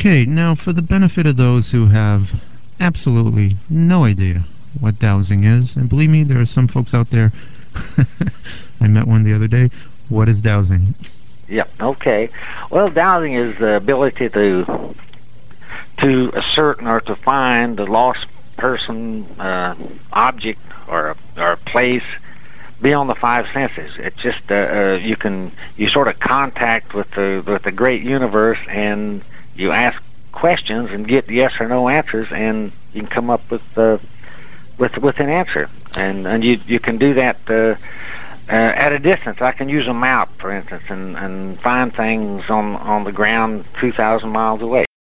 Okay, now for the benefit of those who have absolutely no idea what dowsing is, and believe me, there are some folks out there. I met one the other day. What is dowsing? Yep. Okay. Well, dowsing is the ability to ascertain or to find the lost person, object, or place beyond the five senses. It's just you sort of contact with the great universe, and you ask questions and get yes or no answers, and you can come up with an answer. And you can do that at a distance. I can use a map, for instance, and find things on the ground 2,000 miles away.